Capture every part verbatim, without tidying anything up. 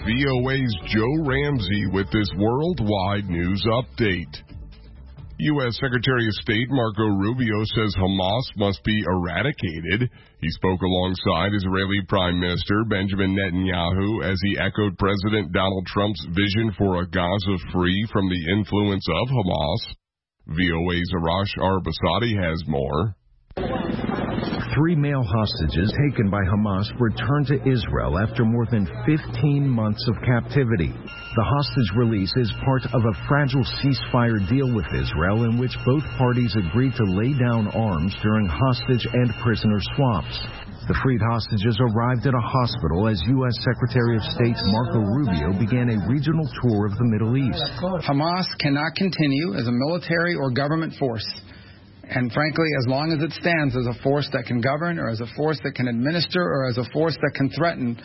V O A's Joe Ramsey with this worldwide news update. U S Secretary of State Marco Rubio says Hamas must be eradicated. He spoke alongside Israeli Prime Minister Benjamin Netanyahu as he echoed President Donald Trump's vision for a Gaza free from the influence of Hamas. V O A's Arash Arbasadi has more. Three male hostages taken by Hamas returned to Israel after more than fifteen months of captivity. The hostage release is part of a fragile ceasefire deal with Israel in which both parties agreed to lay down arms during hostage and prisoner swaps. The freed hostages arrived at a hospital as U S Secretary of State Marco Rubio began a regional tour of the Middle East. Hamas cannot continue as a military or government force. And frankly, as long as it stands as a force that can govern or as a force that can administer or as a force that can threaten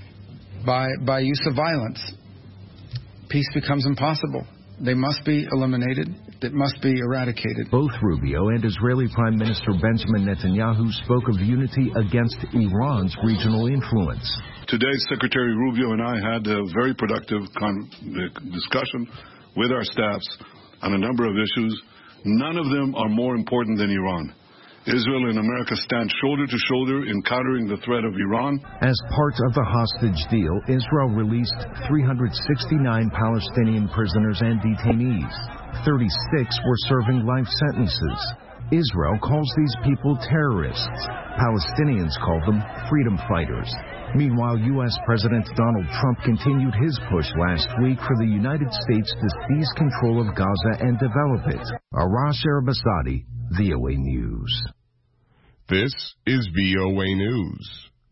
by, by use of violence, peace becomes impossible. They must be eliminated. It must be eradicated. Both Rubio and Israeli Prime Minister Benjamin Netanyahu spoke of unity against Iran's regional influence. Today, Secretary Rubio and I had a very productive con- discussion with our staffs on a number of issues. None of them are more important than Iran. Israel and America stand shoulder to shoulder in countering the threat of Iran. As part of the hostage deal, Israel released three hundred sixty-nine Palestinian prisoners and detainees. thirty-six were serving life sentences. Israel calls these people terrorists. Palestinians call them freedom fighters. Meanwhile, U S President Donald Trump continued his push last week for the United States to seize control of Gaza and develop it. Arash Arbasadi, V O A News. This is V O A News.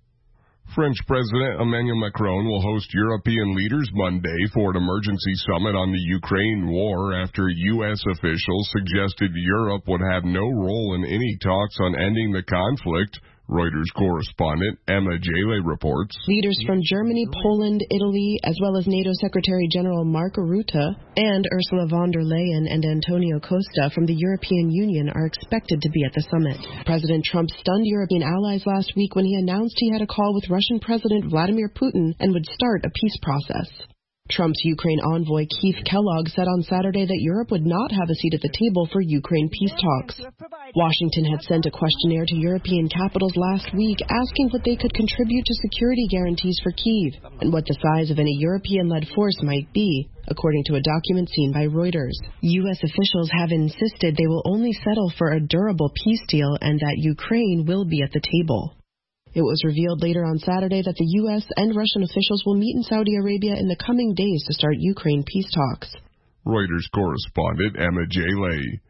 French President Emmanuel Macron will host European leaders Monday for an emergency summit on the Ukraine war after U S officials suggested Europe would have no role in any talks on ending the conflict. Reuters correspondent Emma Jale reports. Leaders from Germany, Poland, Italy, as well as NATO Secretary General Mark Rutte and Ursula von der Leyen and Antonio Costa from the European Union are expected to be at the summit. President Trump stunned European allies last week when he announced he had a call with Russian President Vladimir Putin and would start a peace process. Trump's Ukraine envoy Keith Kellogg said on Saturday that Europe would not have a seat at the table for Ukraine peace talks. Washington had sent a questionnaire to European capitals last week asking what they could contribute to security guarantees for Kyiv and what the size of any European-led force might be, according to a document seen by Reuters. U S officials have insisted they will only settle for a durable peace deal and that Ukraine will be at the table. It was revealed later on Saturday that the U S and Russian officials will meet in Saudi Arabia in the coming days to start Ukraine peace talks. Reuters correspondent Emma Jale.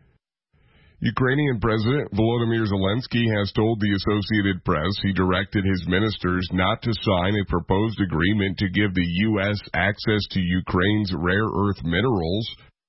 Ukrainian President Volodymyr Zelensky has told the Associated Press he directed his ministers not to sign a proposed agreement to give the U S access to Ukraine's rare earth minerals.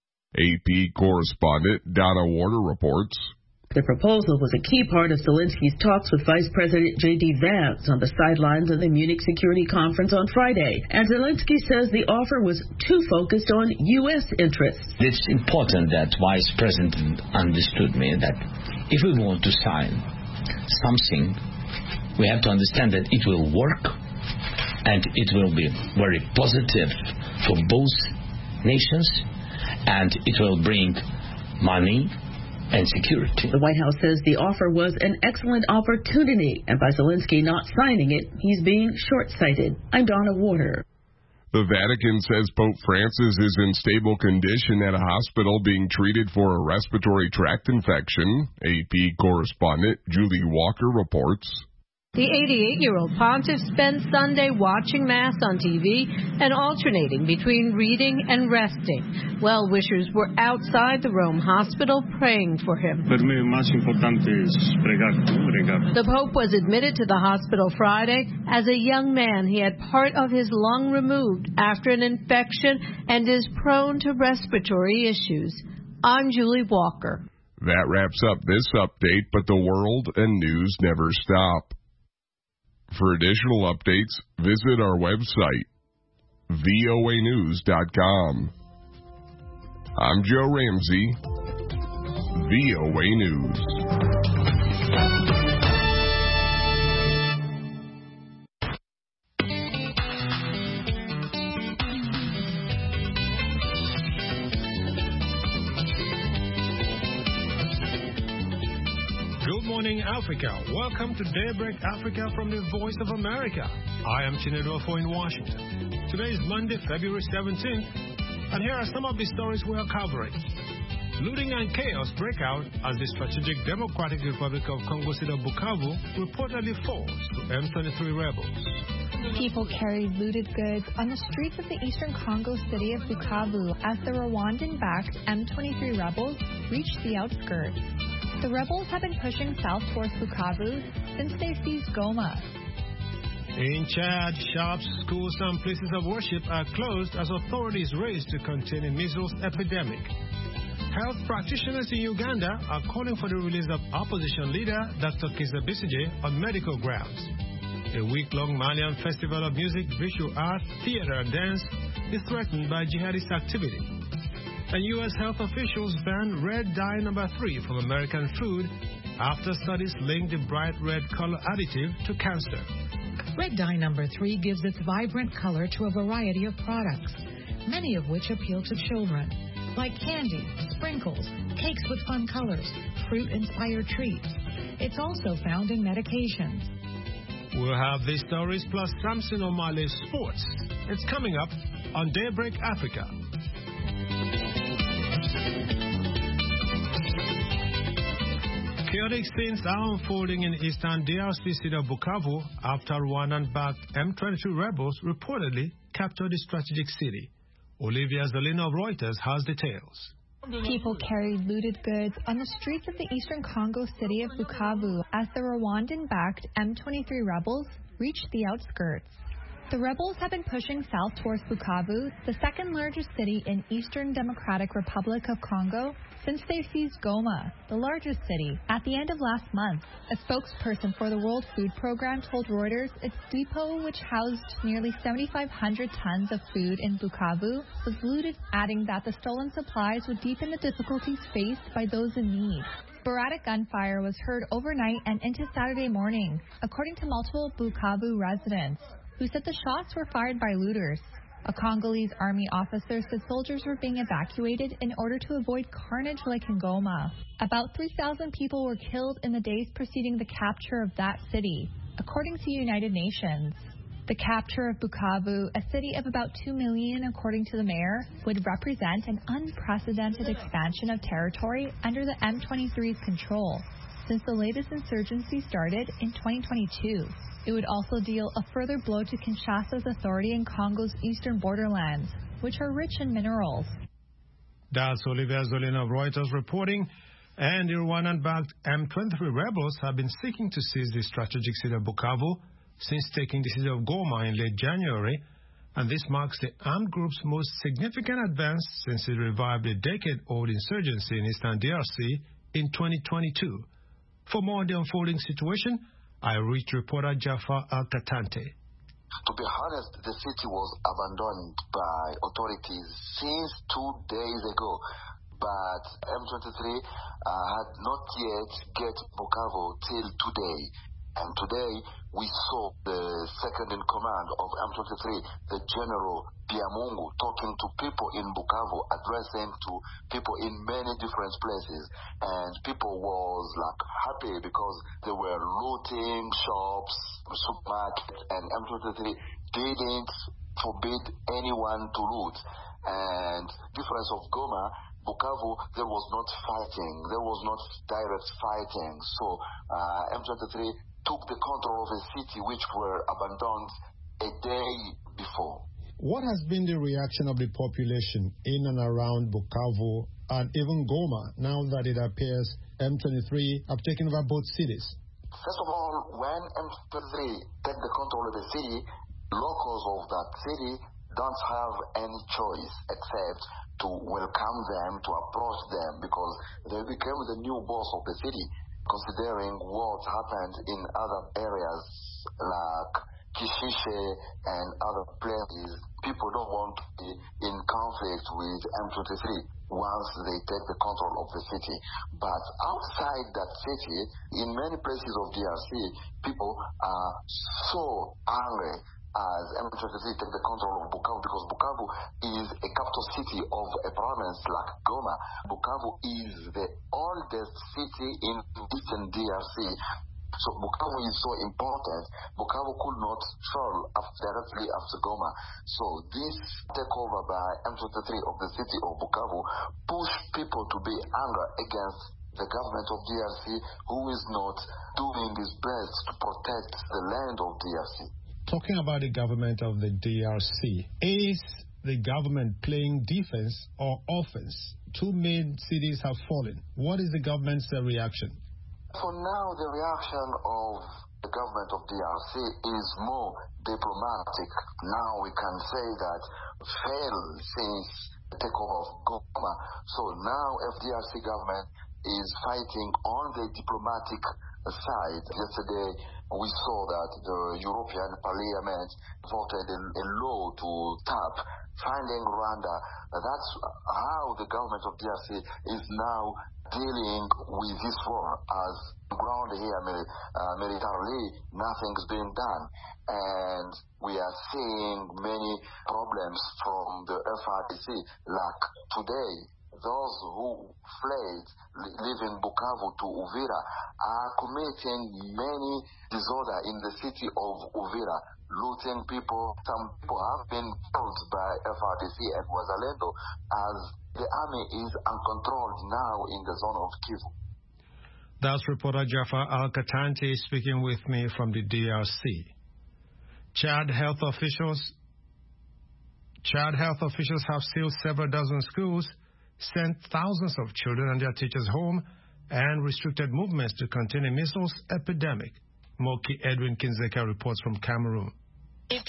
A P correspondent Donna Warder reports. The proposal was a key part of Zelensky's talks with Vice President J D Vance on the sidelines of the Munich Security Conference on Friday. And Zelensky says the offer was too focused on U S interests. It's important that Vice President understood me that if we want to sign something, we have to understand that it will work and it will be very positive for both nations and it will bring money and security. The White House says the offer was an excellent opportunity, and by Zelensky not signing it, he's being short-sighted. I'm Donna Warder. The Vatican says Pope Francis is in stable condition at a hospital being treated for a respiratory tract infection. A P correspondent Julie Walker reports. The eighty-eight-year-old pontiff spent Sunday watching Mass on T V and alternating between reading and resting. Well-wishers were outside the Rome hospital praying for him. The Pope was admitted to the hospital Friday. As a young man, he had part of his lung removed after an infection and is prone to respiratory issues. I'm Julie Walker. That wraps up this update, but the world and news never stop. For additional updates, visit our website, V O A news dot com. I'm Joe Ramsey, V O A News. Good morning, Africa. Welcome to Daybreak Africa from the Voice of America. I am Chinedu Ofo in Washington. Today is Monday, February seventeenth, and here are some of the stories we are covering. Looting and chaos break out as the strategic Democratic Republic of Congo city of Bukavu reportedly falls to M twenty-three rebels. People carried looted goods on the streets of the eastern Congo city of Bukavu as the Rwandan-backed M twenty-three rebels reached the outskirts. The rebels have been pushing south towards Bukavu since they seized Goma. In Chad, shops, schools, and places of worship are closed as authorities race to contain a measles epidemic. Health practitioners in Uganda are calling for the release of opposition leader Doctor Kizza Besigye on medical grounds. A week-long Malian festival of music, visual art, theater, and dance is threatened by jihadist activity. And U S health officials banned red dye number three from American food after studies linked the bright red color additive to cancer. Red dye number three gives its vibrant color to a variety of products, many of which appeal to children, like candy, sprinkles, cakes with fun colors, fruit-inspired treats. It's also found in medications. We'll have these stories plus Samson O'Malley's sports. It's coming up on Daybreak Africa. Chaotic scenes are unfolding in eastern D R C city of Bukavu after Rwandan-backed M twenty-two rebels reportedly captured the strategic city. Olivia Zolino of Reuters has details. People carried looted goods on the streets of the eastern Congo city of Bukavu as the Rwandan-backed M twenty-three rebels reached the outskirts. The rebels have been pushing south towards Bukavu, the second largest city in Eastern Democratic Republic of Congo, since they seized Goma, the largest city, at the end of last month. A spokesperson for the World Food Program told Reuters its depot, which housed nearly seventy-five hundred tons of food in Bukavu, was looted, adding that the stolen supplies would deepen the difficulties faced by those in need. Sporadic gunfire was heard overnight and into Saturday morning, according to multiple Bukavu residents, who said the shots were fired by looters. A Congolese army officer said soldiers were being evacuated in order to avoid carnage like in Goma. About three thousand people were killed in the days preceding the capture of that city, according to United Nations. The capture of Bukavu, a city of about two million according to the mayor, would represent an unprecedented expansion of territory under the M twenty-three's control since the latest insurgency started in twenty twenty-two. It would also deal a further blow to Kinshasa's authority in Congo's eastern borderlands, which are rich in minerals. That's Olivia Zolino of Reuters reporting. And the Rwandan-backed M twenty-three rebels have been seeking to seize the strategic city of Bukavu since taking the city of Goma in late January, and this marks the armed group's most significant advance since it revived a decade-old insurgency in eastern D R C in twenty twenty-two. For more on the unfolding situation, I reached reporter Jafar Al-Katante. To be honest, the city was abandoned by authorities since two days ago, but M twenty-three uh, had not yet get Bukavu till today. And today, we saw the second in command of M twenty-three, the General Biamungu, talking to people in Bukavu, addressing to people in many different places. And people was like happy because they were looting shops, supermarkets, and M twenty-three didn't forbid anyone to loot. And difference of Goma, Bukavu, there was not fighting. There was not direct fighting. So uh, M twenty-three took the control of a city which were abandoned a day before. What has been the reaction of the population in and around Bukavu and even Goma now that it appears M twenty-three have taken over both cities? First of all, when M twenty-three take the control of the city, locals of that city don't have any choice except to welcome them, to approach them, because they became the new boss of the city. Considering what happened in other areas like Kishishe and other places, people don't want to be in conflict with M twenty-three once they take the control of the city. But outside that city, in many places of D R C, people are so angry as M twenty-three take the control of Bukavu, because Bukavu is a capital city of a province like Goma. Bukavu is the oldest city in eastern D R C. So Bukavu is so important. Bukavu could not fall directly after Goma. So this takeover by M twenty-three of the city of Bukavu pushed people to be angry against the government of D R C, who is not doing its best to protect the land of D R C. Talking about the government of the D R C, is the government playing defense or offense? Two main cities have fallen. What is the government's uh, reaction? For now, the reaction of the government of D R C is more diplomatic. Now we can say that failed since the takeover of Goma. So now F D R C government is fighting on the diplomatic side. Yesterday, we saw that the European Parliament voted a, a law to tap finding Rwanda. That's how the government of D R C is now dealing with this war. As ground here uh, militarily, nothing's being done. And we are seeing many problems from the F R D C, like today. Those who fled, leaving Bukavu to Uvira, are committing many disorder in the city of Uvira, looting people. Some people have been killed by F R D C and Wazalendo, as the army is uncontrolled now in the zone of Kivu. That's reporter Jafar Al-Katante speaking with me from the D R C. Chad health officials, Chad health officials have sealed several dozen schools, sent thousands of children and their teachers home, and restricted movements to contain a measles epidemic. Moki Edwin Kinzeka reports from Cameroon. Test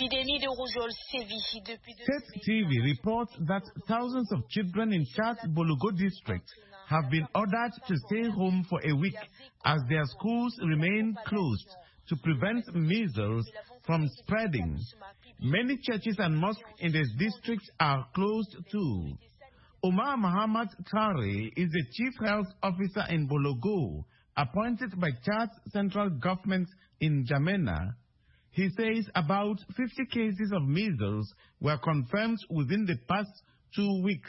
T V reports that thousands of children in Chad's Bologo district have been ordered to stay home for a week as their schools remain closed to prevent measles from spreading. Many churches and mosques in this district are closed too. Omar Mohamed Traore is the chief health officer in Bologo, appointed by Chad's central government in Jamena. He says about fifty cases of measles were confirmed within the past two weeks.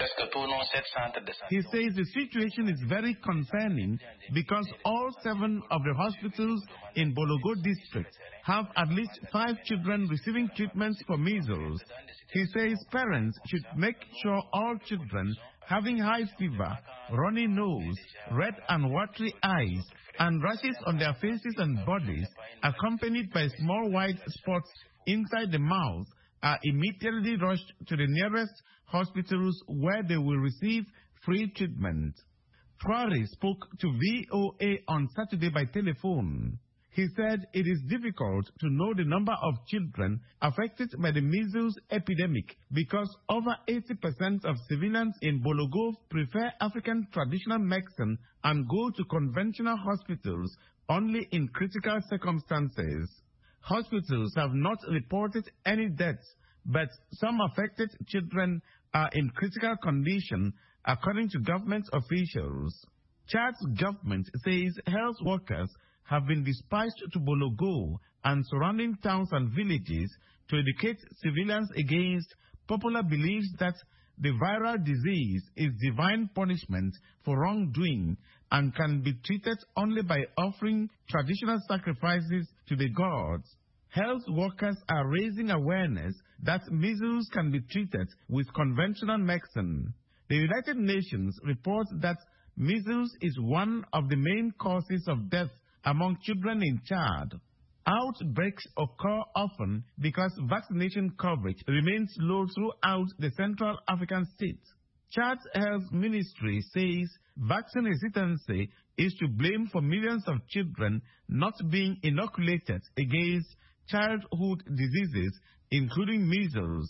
He says the situation is very concerning because all seven of the hospitals in Bologo district have at least five children receiving treatments for measles. He says parents should make sure all children having high fever, runny nose, red and watery eyes, and rashes on their faces and bodies, accompanied by small white spots inside the mouth, are immediately rushed to the nearest hospitals where they will receive free treatment. Traore spoke to V O A on Saturday by telephone. He said it is difficult to know the number of children affected by the measles epidemic because over eighty percent of civilians in Bologo prefer African traditional medicine and go to conventional hospitals only in critical circumstances. Hospitals have not reported any deaths, but some affected children are in critical condition, according to government officials. Chad's government says health workers have been dispatched to Bologo and surrounding towns and villages to educate civilians against popular beliefs that the viral disease is divine punishment for wrongdoing and can be treated only by offering traditional sacrifices to the gods. Health workers are raising awareness that measles can be treated with conventional medicine. The United Nations reports that measles is one of the main causes of death among children in Chad. Outbreaks occur often because vaccination coverage remains low throughout the Central African states. Chad's health ministry says vaccine hesitancy is to blame for millions of children not being inoculated against childhood diseases, including measles.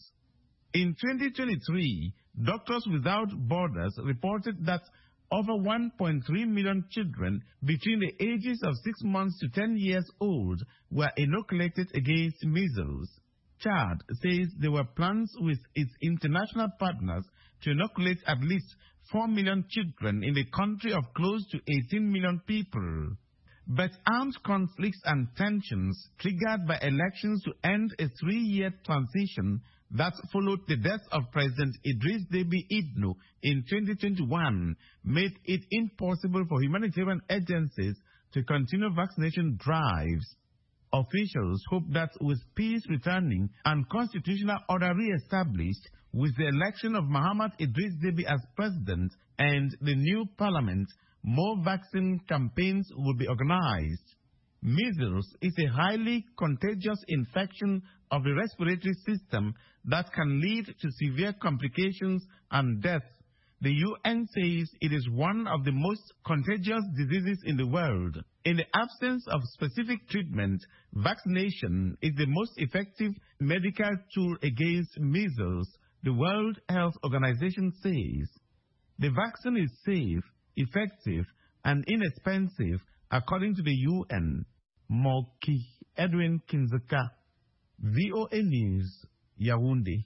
In twenty twenty-three, Doctors Without Borders reported that over one point three million children between the ages of six months to ten years old were inoculated against measles. Chad says there were plans with its international partners to inoculate at least four million children in a country of close to eighteen million people. But armed conflicts and tensions triggered by elections to end a three-year transition that followed the death of President Idris Deby Itno in twenty twenty-one made it impossible for humanitarian agencies to continue vaccination drives. Officials hope that with peace returning and constitutional order re-established, with the election of Muhammad Idris Deby as president and the new parliament, more vaccine campaigns will be organized. Measles is a highly contagious infection of the respiratory system that can lead to severe complications and death. The U N says it is one of the most contagious diseases in the world. In the absence of specific treatment, vaccination is the most effective medical tool against measles, the World Health Organization says. The vaccine is safe, effective, and inexpensive, according to the U N. Moki Edwin Kinzaka, V O A News, Yaoundé.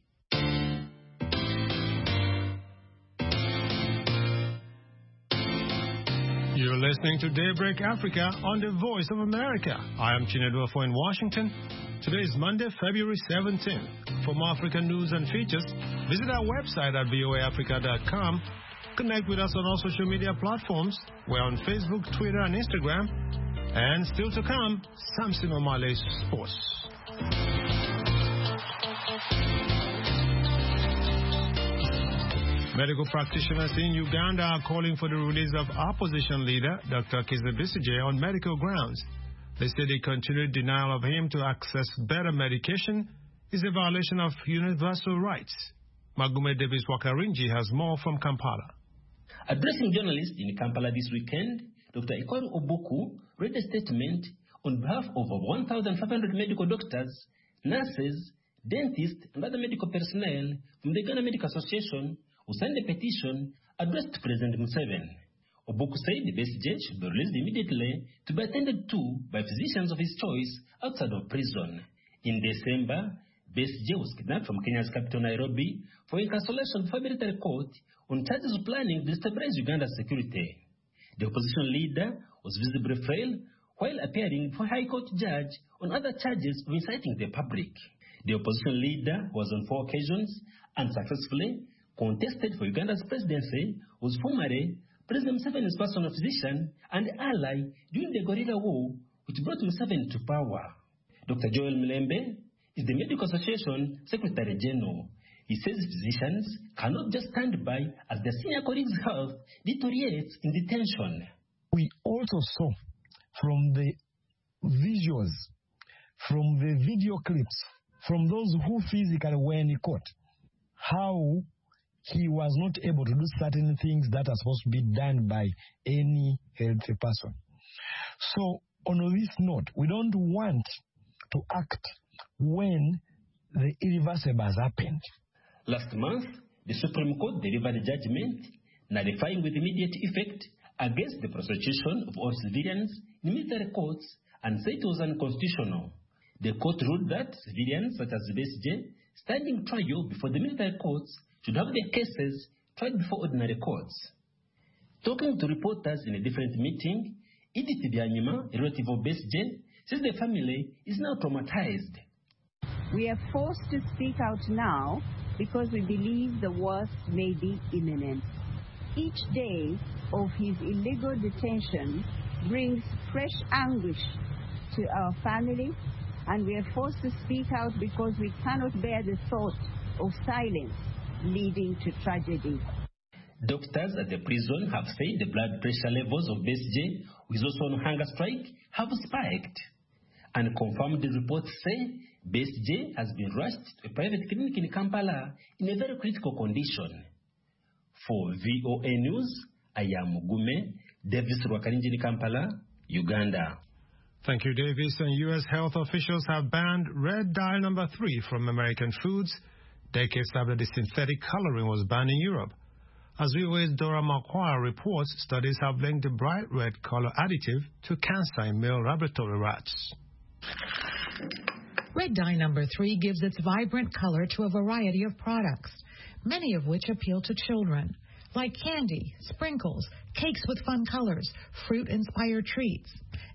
You're listening to Daybreak Africa on the Voice of America. I am Chinedu Afo in Washington. Today is Monday, February seventeenth. For more African news and features, visit our website at V O A Africa dot com. Connect with us on all social media platforms. We're on Facebook, Twitter, and Instagram. And still to come, Samson Omale Sports. Medical practitioners in Uganda are calling for the release of opposition leader Doctor Kizza Besigye on medical grounds. They say the continued denial of him to access better medication is a violation of universal rights. Magume Davis Wakarinji has more from Kampala. Addressing journalists in Kampala this weekend, Doctor Ikoru Obuku read a statement on behalf of over one thousand five hundred medical doctors, nurses, dentists, and other medical personnel from the Ghana Medical Association who signed a petition addressed to President Museveni. Obuku said the Besigye should be released immediately to be attended to by physicians of his choice outside of prison. In December, Besigye was kidnapped from Kenya's capital, Nairobi, for incarceration before military court on charges of planning to destabilize Uganda's security. The opposition leader was visibly frail while appearing before a High Court judge on other charges of inciting the public. The opposition leader was on four occasions unsuccessfully contested for Uganda's presidency, was formerly President Museveni's personal physician and ally during the guerrilla war which brought Museveni to power. Doctor Joel Mlembe is the Medical Association Secretary General. He says physicians cannot just stand by as their senior colleagues' health deteriorates in detention. We also saw from the visuals, from the video clips, from those who physically were in court, how he was not able to do certain things that are supposed to be done by any healthy person. So, on this note, we don't want to act when the irreversible has happened. Last month, the Supreme Court delivered a judgment nullifying with immediate effect against the prosecution of all civilians in military courts and said it was unconstitutional. The court ruled that civilians such as Besigye standing trial before the military courts should have their cases tried before ordinary courts. Talking to reporters in a different meeting, Edith Byanyima, a relative of Besigye, says the family is now traumatized. We are forced to speak out now because we believe the worst may be imminent. Each day of his illegal detention brings fresh anguish to our family, and we are forced to speak out because we cannot bear the thought of silence leading to tragedy. Doctors at the prison have said the blood pressure levels of Besigye, who is also on hunger strike, have spiked. And confirmed reports say Besigye has been rushed to a private clinic in Kampala in a very critical condition. For V O A News, I am Mugume Davis Rwakarinji in Kampala, Uganda. Thank you, Davis. And U S health officials have banned red dye number three from American foods decades after the synthetic coloring was banned in Europe. As V O A's Dora Marquardt reports, studies have linked the bright red color additive to cancer in male laboratory rats. Red dye number three gives its vibrant color to a variety of products, many of which appeal to children, like candy, sprinkles, cakes with fun colors, fruit-inspired treats.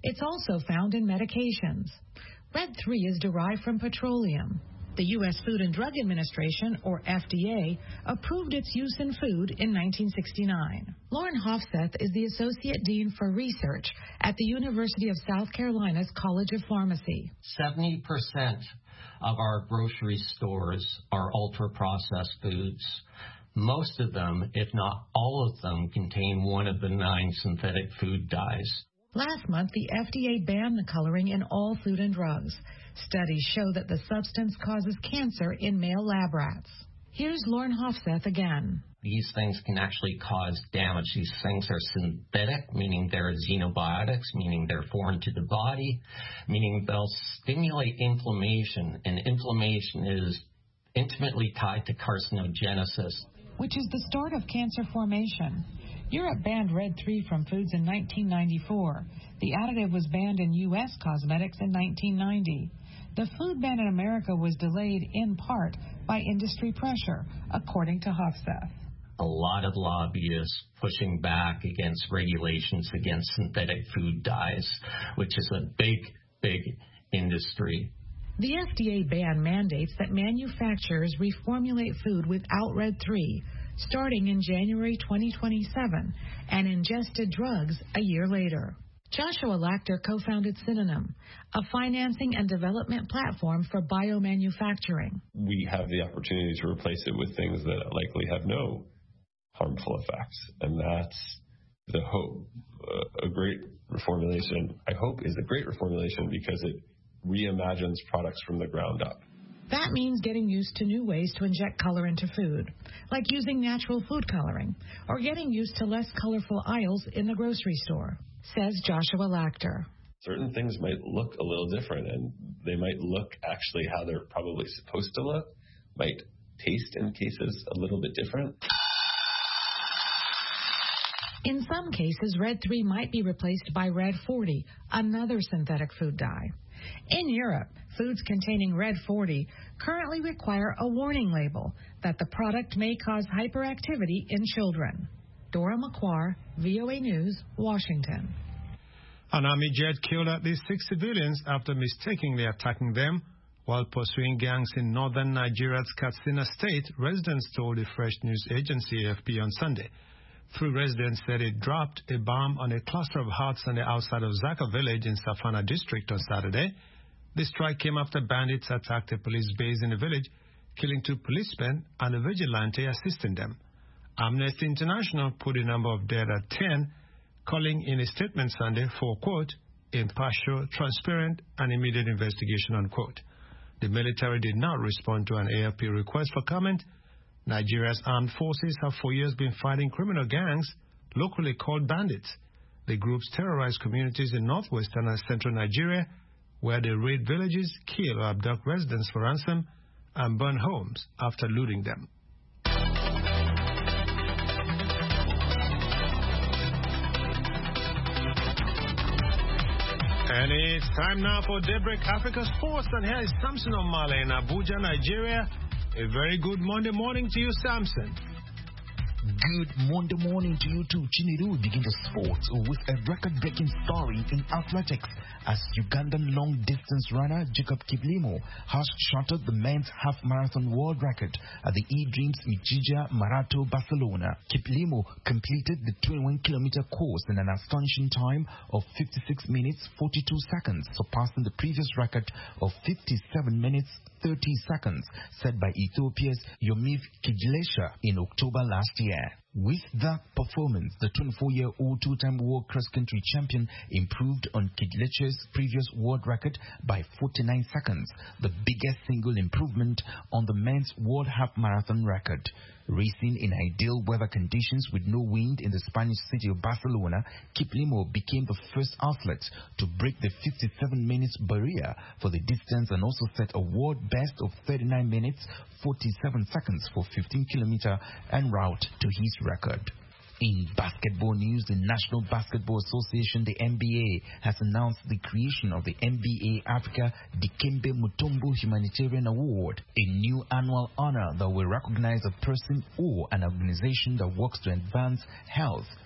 It's also found in medications. Red three is derived from petroleum. The U S Food and Drug Administration, or F D A, approved its use in food in nineteen sixty-nine. Lauren Hofseth is the Associate Dean for Research at the University of South Carolina's College of Pharmacy. seventy percent of our grocery stores are ultra-processed foods. Most of them, if not all of them, contain one of the nine synthetic food dyes. Last month, the F D A banned the coloring in all food and drugs. Studies show that the substance causes cancer in male lab rats. Here's Lauren Hofseth again. These things can actually cause damage. These things are synthetic, meaning they're xenobiotics, meaning they're foreign to the body, meaning they'll stimulate inflammation, and inflammation is intimately tied to carcinogenesis, which is the start of cancer formation. Europe banned Red three from foods in nineteen ninety-four. The additive was banned in U S cosmetics in nineteen ninety. The food ban in America was delayed in part by industry pressure, according to Hofseth. A lot of lobbyists pushing back against regulations against synthetic food dyes, which is a big, big industry. The F D A ban mandates that manufacturers reformulate food without Red three, starting in January twenty twenty-seven, and ingested drugs a year later. Joshua Lachter co-founded Synonym, a financing and development platform for biomanufacturing. We have the opportunity to replace it with things that likely have no harmful effects, and that's the hope. Uh, a great reformulation, I hope, is a great reformulation because it reimagines products from the ground up. That means getting used to new ways to inject color into food, like using natural food coloring, or getting used to less colorful aisles in the grocery store, says Joshua Lachter. Certain things might look a little different, and they might look actually how they're probably supposed to look, might taste in cases a little bit different. In some cases, Red three might be replaced by Red forty, another synthetic food dye. In Europe, foods containing Red forty currently require a warning label that the product may cause hyperactivity in children. Dora McQuarr, V O A News, Washington. An army jet killed at least six civilians after mistakenly attacking them while pursuing gangs in northern Nigeria's Katsina state, residents told the Fresh News Agency A F P on Sunday. Three residents said it dropped a bomb on a cluster of huts on the outside of Zaka village in Safana district on Saturday. The strike came after bandits attacked a police base in the village, killing two policemen and a vigilante assisting them. Amnesty International put the number of dead at ten, calling in a statement Sunday for, quote, impartial, transparent, and immediate investigation, unquote. The military did not respond to an A F P request for comment. Nigeria's armed forces have for years been fighting criminal gangs, locally called bandits. The groups terrorize communities in northwestern and central Nigeria, where they raid villages, kill or abduct residents for ransom, and burn homes after looting them. And it's time now for Daybreak Africa Sports, and here is Samson Omale in Abuja, Nigeria. A very good Monday morning to you, Samson. Good Monday morning to you too, Chinedu. We begin the sports with a record-breaking story in athletics as Ugandan long-distance runner Jacob Kiplimo has shattered the men's half-marathon world record at the E-Dreams Mijija Marathon, Barcelona. Kiplimo completed the twenty-one kilometer course in an astonishing time of fifty-six minutes forty-two seconds, surpassing the previous record of fifty-seven minutes thirty seconds set by Ethiopia's Yomiv Kijlesha in October last year. With that performance, the twenty-four-year-old two-time world cross-country champion improved on Kijlesha's previous world record by forty-nine seconds, the biggest single improvement on the men's world half-marathon record. Racing in ideal weather conditions with no wind in the Spanish city of Barcelona, Kiplimo became the first athlete to break the fifty-seven minutes barrier for the distance and also set a world best of thirty-nine minutes forty-seven seconds for fifteen kilometer en route to his record. In basketball news, the National Basketball Association, the N B A, has announced the creation of the N B A Africa Dikembe Mutombo Humanitarian Award, a new annual honor that will recognize a person or an organization that works to advance health,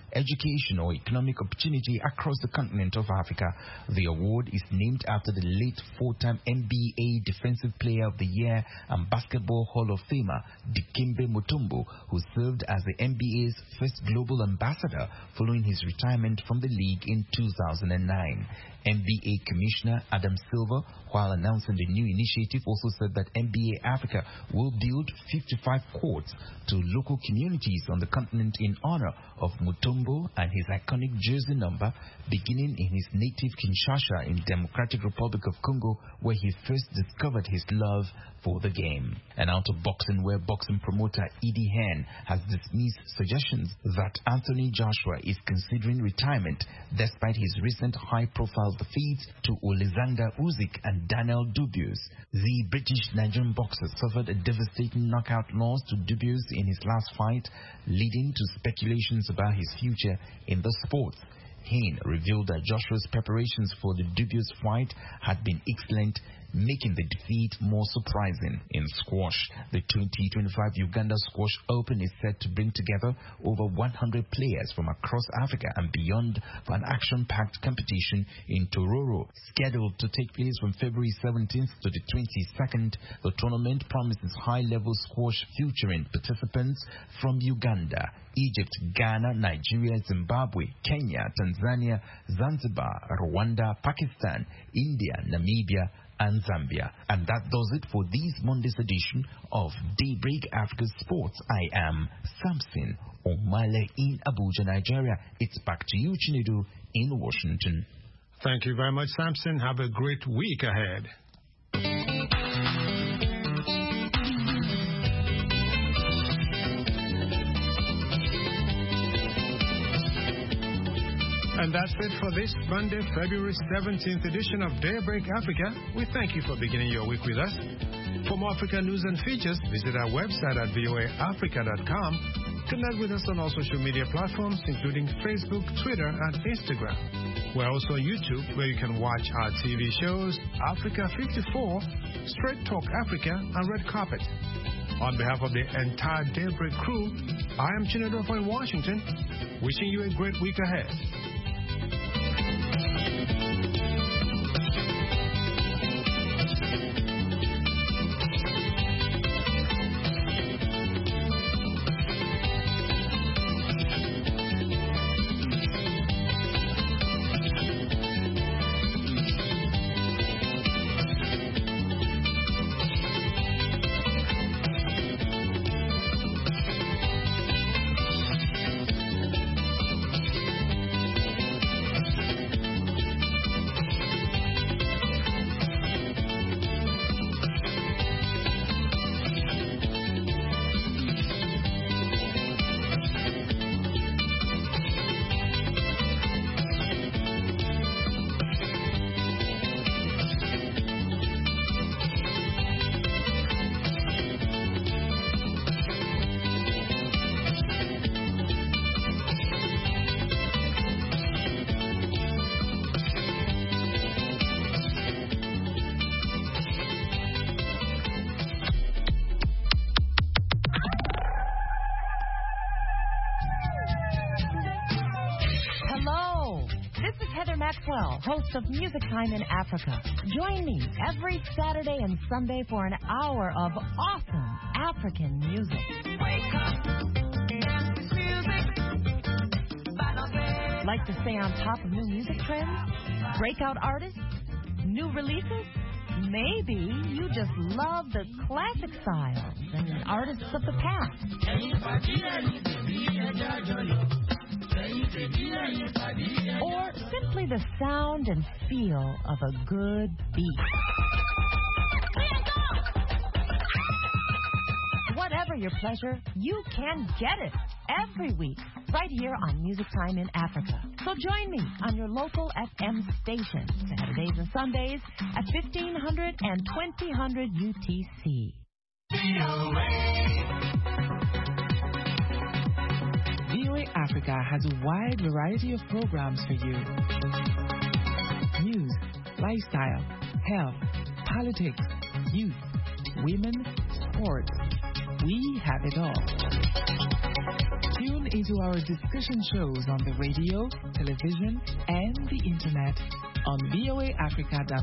education, or economic opportunity across the continent of Africa. The award is named after the late four-time N B A Defensive Player of the Year and Basketball Hall of Famer Dikembe Mutombo, who served as the N B A's first global ambassador following his retirement from the league in two thousand nine. N B A Commissioner Adam Silver, while announcing the new initiative, also said that N B A Africa will build fifty-five courts to local communities on the continent in honor of Mutombo and his iconic jersey number, beginning in his native Kinshasa in Democratic Republic of Congo, where he first discovered his love for the game. And out of boxing, where boxing promoter Eddie Hearn has dismissed suggestions that Anthony Joshua is considering retirement despite his recent high-profile defeats to Alexander Usyk and Daniel Dubois. The British-Nigerian boxer suffered a devastating knockout loss to Dubois in his last fight, leading to speculations about his future in the sport. Hearn revealed that Joshua's preparations for the Dubois fight had been excellent, making the defeat more surprising. In squash, the twenty twenty-five Uganda Squash Open is set to bring together over one hundred players from across Africa and beyond for an action-packed competition in Tororo. Scheduled to take place from February seventeenth to the twenty-second, the tournament promises high-level squash featuring participants from Uganda, Egypt, Ghana, Nigeria, Zimbabwe, Kenya, Tanzania, Zanzibar, Rwanda, Pakistan, India, Namibia, and Zambia. And that does it for this Monday's edition of Daybreak Africa Sports. I am Samson Omale in Abuja, Nigeria. It's back to you, Chinedu, in Washington. Thank you very much, Samson. Have a great week ahead. And that's it for this Monday, February seventeenth edition of Daybreak Africa. We thank you for beginning your week with us. For more Africa news and features, visit our website at v o a africa dot com. Connect with us on all social media platforms, including Facebook, Twitter, and Instagram. We're also on YouTube, where you can watch our T V shows, Africa fifty-four, Straight Talk Africa, and Red Carpet. On behalf of the entire Daybreak crew, I am Chinedu in Washington, wishing you a great week ahead. Host of Music Time in Africa. Join me every Saturday and Sunday for an hour of awesome African music. Like to stay on top of new music trends? Breakout artists? New releases? Maybe you just love the classic styles and artists of the past. Or simply the sound and feel of a good beat. Whatever your pleasure, you can get it every week right here on Music Time in Africa. So join me on your local F M station, Saturdays and Sundays at fifteen hundred and twenty hundred U T C. V O A Africa has a wide variety of programs for you. News, lifestyle, health, politics, youth, women, sports. We have it all. Tune into our discussion shows on the radio, television, and the internet on voa africa dot